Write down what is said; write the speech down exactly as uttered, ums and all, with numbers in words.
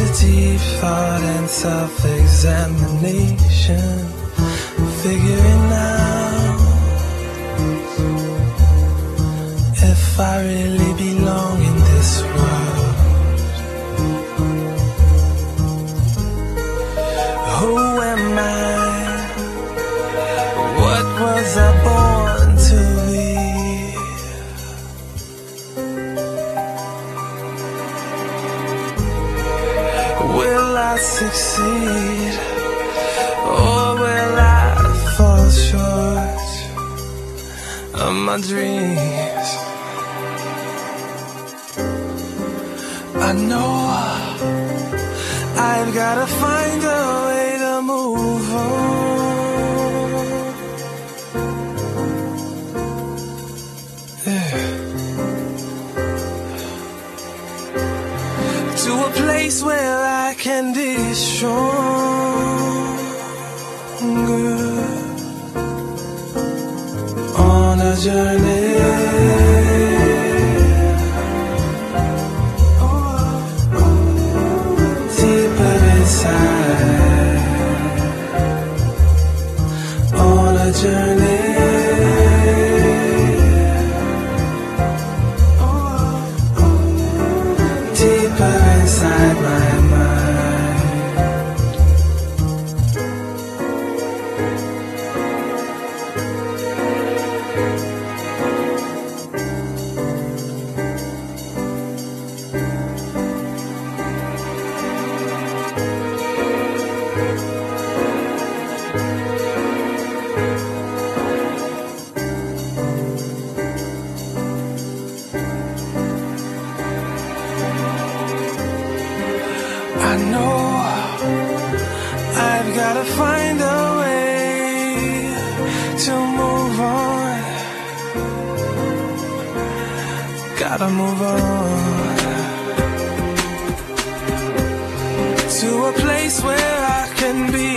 deep thought and self-examination, figuring out if I really belong in this world. Who am I? What was I born to be? Will I succeed, or will I fall short of my dreams? I know I've gotta find a way to move on. Yeah. To a place where I can be stronger on a journey. On a journey, deeper inside my mind. I know I've gotta find a way to move on. Gotta move on to a place where I can be